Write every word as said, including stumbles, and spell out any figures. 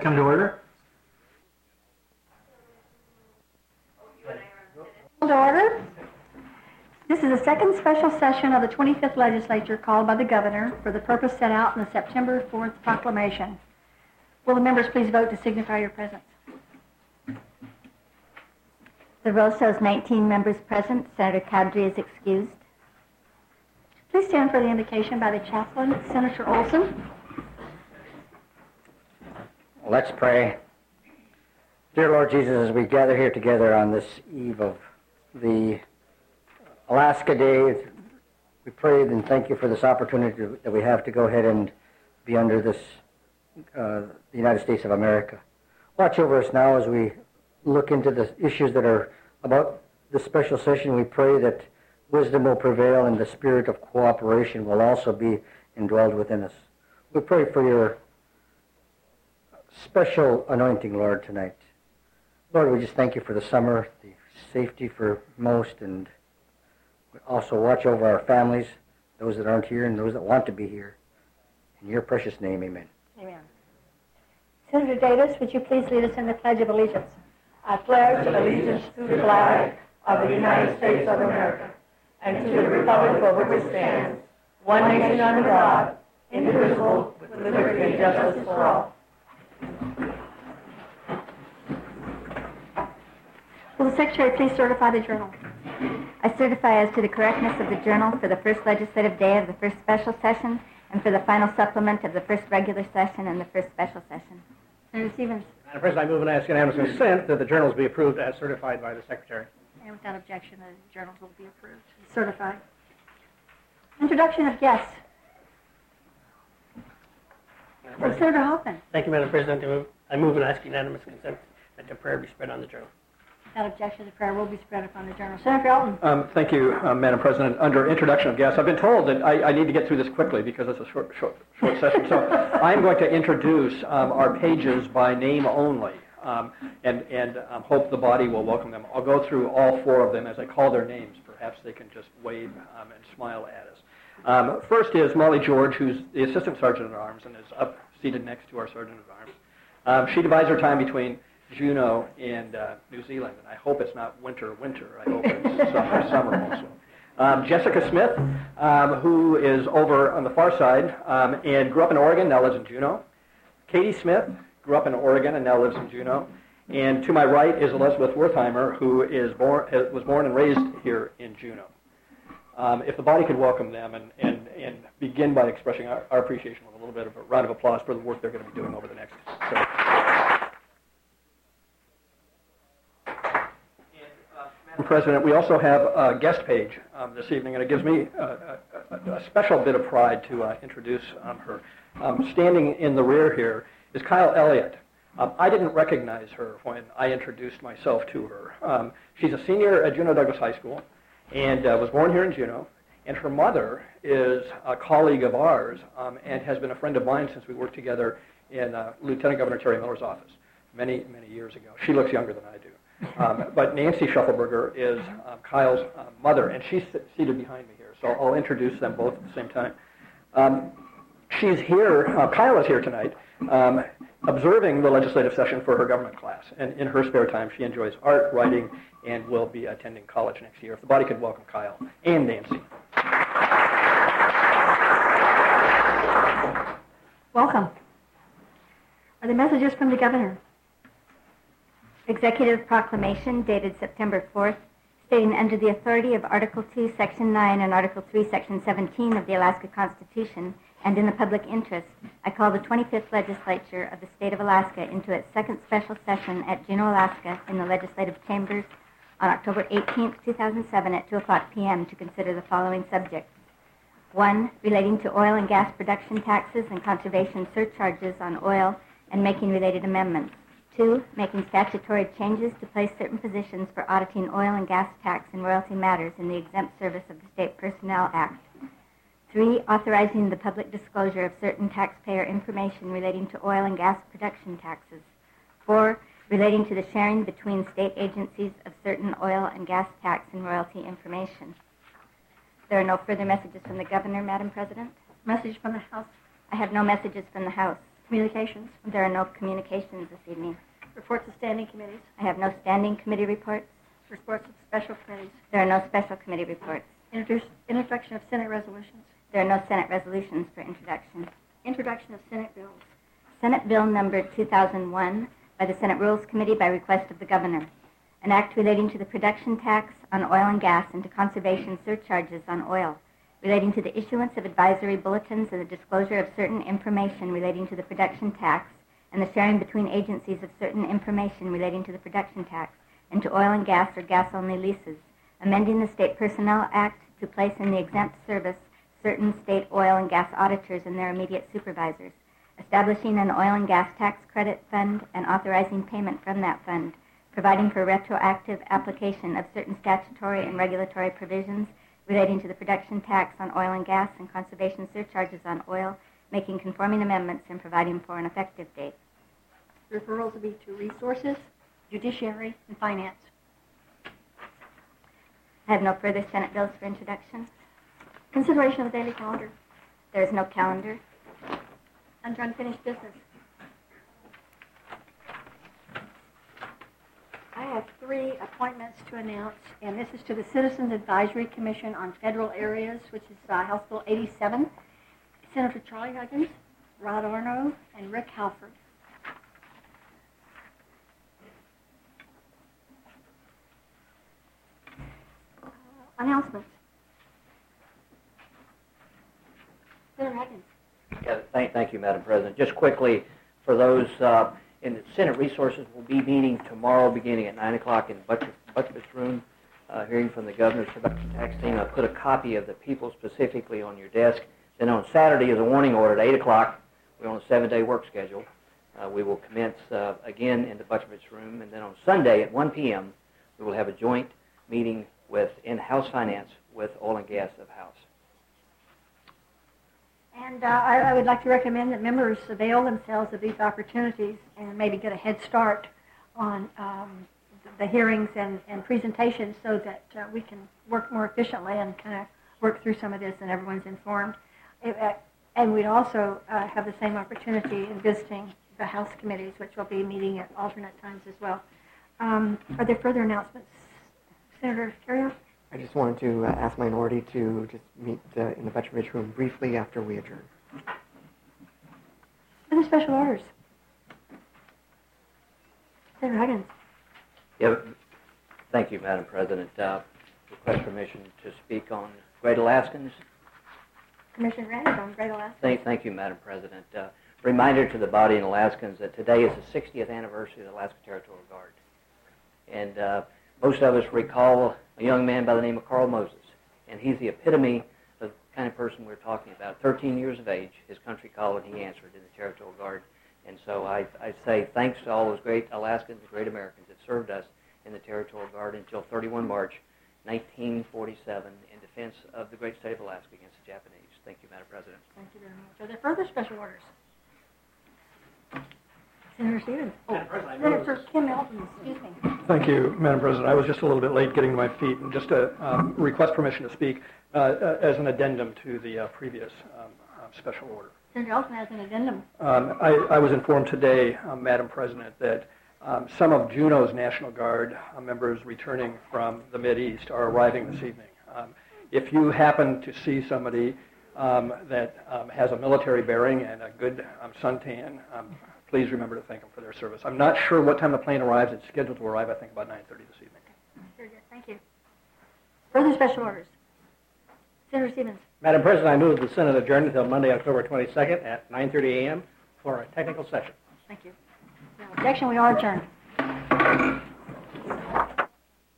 Come to order. To order. This is the second special session of the twenty-fifth Legislature called by the Governor for the purpose set out in the September fourth proclamation. Will the members please vote to signify your presence? The roll shows nineteen members present. Senator Cowdery is excused. Please stand for the invocation by the chaplain, Senator Olson. Let's pray. Dear Lord Jesus, as we gather here together on this eve of the Alaska Day, we pray and thank you for this opportunity that we have to go ahead and be under this, uh, the United States of America. Watch over us now as we look into the issues that are about this special session. We pray that wisdom will prevail and the spirit of cooperation will also be indwelled within us. We pray for your special anointing, Lord, tonight. Lord, we just thank you for the summer, the safety for most, and also watch over our families, those that aren't here and those that want to be here. In your precious name, amen. Amen. Senator Davis, would you please lead us in the Pledge of Allegiance? I pledge allegiance to the flag of the United States of America and to the republic for which it stands, one nation under God, indivisible, with liberty and justice for all. Will the Secretary please certify the journal? I certify as to the correctness of the journal for the first legislative day of the first special session and for the final supplement of the first regular session and the first special session. Senator Stevens. Madam President, I move and ask unanimous consent that the journals be approved as certified by the Secretary. And without objection, the journals will be approved. Certified. Introduction of guests. Well, Senator Hoffman. Thank you, Madam President. I move, I move and ask unanimous consent that the prayer be spread on the journal. Without objection, the prayer will be spread upon the journal. Senator Alton. Um, thank you, uh, Madam President. Under introduction of guests, I've been told that I, I need to get through this quickly because it's a short, short, short session. So I'm going to introduce um, our pages by name only, um, and, and um, hope the body will welcome them. I'll go through all four of them as I call their names. Perhaps they can just wave um, and smile at us. Um, first is Molly George, who's the Assistant Sergeant at Arms and is up seated next to our Sergeant at Arms. Um, she divides her time between Juneau and uh, New Zealand, and I hope it's not winter, winter. I hope it's summer, summer also. Um, Jessica Smith, um, who is over on the far side um, and grew up in Oregon, now lives in Juneau. Katie Smith grew up in Oregon and now lives in Juneau. And to my right is Elizabeth Wertheimer, who is born, was born and raised here in Juneau. Um, if the body could welcome them and, and, and begin by expressing our, our appreciation with a little bit of a round of applause for the work they're going to be doing over the next several Madam President, we also have a guest page um, this evening, and it gives me a, a, a special bit of pride to uh, introduce um, her. Um, standing in the rear here is Kyle Elliott. Um, I didn't recognize her when I introduced myself to her. Um, she's a senior at Juneau Douglas High School and uh, was born here in Juneau, and her mother is a colleague of ours um, and has been a friend of mine since we worked together in uh, Lieutenant Governor Terry Miller's office many, many years ago. She looks younger than I do. Um, but Nancy Shuffleberger is um, Kyle's uh, mother, and she's seated behind me here, so I'll introduce them both at the same time. Um, she's here, uh, Kyle is here tonight, um, observing the legislative session for her government class, and in her spare time she enjoys art, writing, and will be attending college next year. If the body could welcome Kyle and Nancy. Welcome. Are there messages from the Governor? Executive proclamation dated September fourth, stating under the authority of Article two, Section nine, and Article three, Section seventeen of the Alaska Constitution, and in the public interest, I call the twenty-fifth Legislature of the State of Alaska into its second special session at Juneau, Alaska, in the Legislative Chambers on October eighteenth, two thousand seven at two o'clock p m to consider the following subjects. One, relating to oil and gas production taxes and conservation surcharges on oil and making related amendments. Two, making statutory changes to place certain positions for auditing oil and gas tax and royalty matters in the exempt service of the State Personnel Act. Three, authorizing the public disclosure of certain taxpayer information relating to oil and gas production taxes. Four, relating to the sharing between state agencies of certain oil and gas tax and royalty information. There are no further messages from the Governor, Madam President. Message from the House. I have no messages from the House. Communications. There are no communications this evening. Reports of standing committees. I have no standing committee reports. Reports of special committees. There are no special committee reports. Introduce, introduction of Senate resolutions. There are no Senate resolutions for introduction. Introduction of Senate bills. Senate Bill number two thousand one by the Senate Rules Committee by request of the Governor. An act relating to the production tax on oil and gas and to conservation surcharges on oil, relating to the issuance of advisory bulletins and the disclosure of certain information relating to the production tax and the sharing between agencies of certain information relating to the production tax and to oil and gas or gas-only leases, amending the State Personnel Act to place in the exempt service certain state oil and gas auditors and their immediate supervisors, establishing an oil and gas tax credit fund and authorizing payment from that fund, providing for retroactive application of certain statutory and regulatory provisions relating to the production tax on oil and gas and conservation surcharges on oil, making conforming amendments and providing for an effective date. Referrals will be to Resources, Judiciary, and Finance. I have no further Senate bills for introduction. Consideration of the daily calendar. There is no calendar. Under unfinished business. I have three appointments to announce, and this is to the Citizens Advisory Commission on Federal Areas, which is uh, House Bill eighty-seven. Senator Charlie Huggins, Rod Arno, and Rick Halford. Uh, announcements. Senator Huggins. Yeah, thank, thank you, Madam President. Just quickly, for those uh, in the Senate Resources, will be meeting tomorrow beginning at nine o'clock in Butcher's Room, uh, hearing from the Governor's Production Tax Team. I put a copy of the People specifically on your desk. Then on Saturday is a warning order at eight o'clock. We're on a seven-day work schedule. Uh, we will commence uh, again in the Butcher's Room. And then on Sunday at one p m, we will have a joint meeting with in House Finance with Oil and Gas of House. And uh, I, I would like to recommend that members avail themselves of these opportunities and maybe get a head start on um, the hearings and, and presentations so that uh, we can work more efficiently and kind of work through some of this and everyone's informed. It, uh, and we'd also uh, have the same opportunity in visiting the House committees, which will be meeting at alternate times as well. Um, are there further announcements? Senator Carrier? I just wanted to uh, ask minority to just meet uh, in the Butcher Ridge Room briefly after we adjourn. Other special orders? Senator Huggins? Yeah, thank you, Madam President. Uh, request permission to speak on Great Alaskans. Commissioner Randall on Great Alaska. Thank, thank you, Madam President. Uh, reminder to the body in Alaskans that today is the sixtieth anniversary of the Alaska Territorial Guard. And uh, most of us recall a young man by the name of Carl Moses, and he's the epitome of the kind of person we're talking about. thirteen years of age, his country called, and he answered in the Territorial Guard. And so I, I say thanks to all those great Alaskans, great Americans that served us in the Territorial Guard until thirty-first of March nineteen forty-seven in defense of the great state of Alaska against the Japanese. Thank you, Madam President. Thank you very much. Are there further special orders? Senator Stevens. Oh, Senator Kim Elton, excuse me. Thank you, Madam President. I was just a little bit late getting to my feet, and just to um, request permission to speak uh, uh, as an addendum to the uh, previous um, uh, special order. Senator Elton has an addendum. Um, I, I was informed today, uh, Madam President, that um, some of Juneau's National Guard uh, members returning from the Mideast are arriving this evening. Um, if you happen to see somebody um, that um, has a military bearing and a good um, suntan, um, please remember to thank them for their service. I'm not sure what time the plane arrives. It's scheduled to arrive, I think, about nine thirty this evening. Very good. Thank you. Further special orders. Senator Stevens. Madam President, I move the Senate adjourn until Monday, October twenty-second at nine thirty a m for a technical session. Thank you. No objection. We are adjourned.